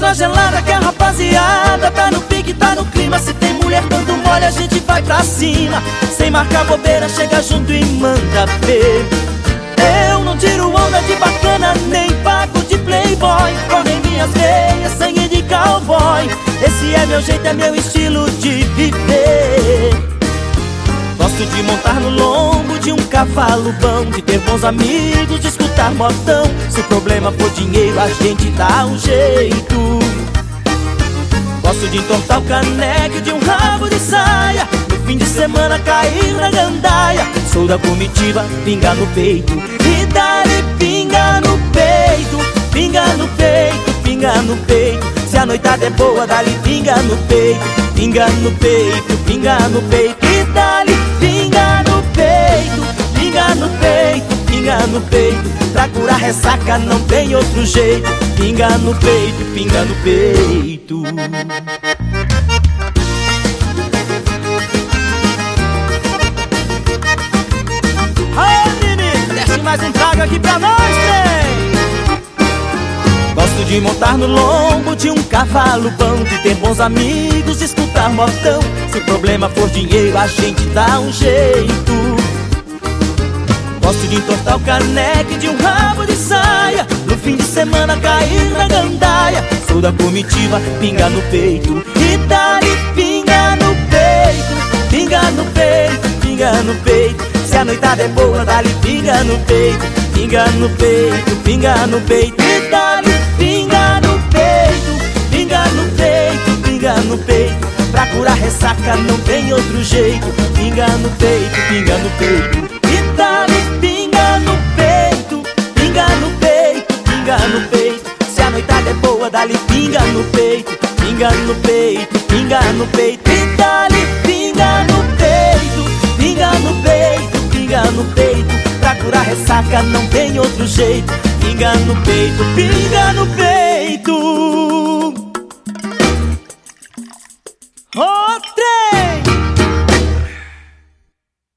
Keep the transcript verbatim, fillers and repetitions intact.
letra gelada que a rapaziada tá no pique, tá no clima. Se tem mulher dando mole, a gente vai pra cima. Sem marcar bobeira, chega junto e manda ver. Eu não tiro onda de bacana, nem pago de playboy. Correm minhas veias, sangue de cowboy. Esse é meu jeito, é meu estilo de viver. Gosto de montar no lombo de um cavalo bom, de ter bons amigos, de escutar modão. Se o problema for dinheiro, a gente dá um jeito. Gosto de entortar o caneco de um rabo de saia, no fim de semana cair na gandaia. Sou da comitiva, pinga no peito. E dá-lhe pinga no peito, pinga no peito, pinga no peito. Se a noitada é boa, dá-lhe pinga no peito, pinga no peito, pinga no peito. E dá-lhe pinga no peito, pinga no peito, pinga no peito. Pra curar ressaca não tem outro jeito. Pinga no peito, pinga no peito. Ô menino, desce mais um trago aqui pra nós, trem. Gosto de montar no lombo de um cavalo bom, de ter bons amigos, de escutar modão. Se o problema for dinheiro, a gente dá um jeito. Gosto de entortar o caneque de um rabo de saia, no fim de semana cair na gandaia. Sou da comitiva, pinga no peito. E dá-lhe pinga no peito, pinga no peito, pinga no peito. Se a noitada é boa, dá-lhe pinga no peito, pinga no peito, pinga no peito. E dá-lhe pinga no peito, pinga no peito, pinga no peito. Pra curar ressaca não tem outro jeito. Pinga no peito, pinga no peito. E dá-lhe pinga no peito, pinga no peito, pinga no peito. Se a noitada é boa, dá-lhe pinga no peito, pinga no peito, pinga no peito. E dá-lhe pinga no peito, pinga no peito, pinga no peito. Pra curar ressaca não tem outro jeito. Pinga no peito, pinga no peito.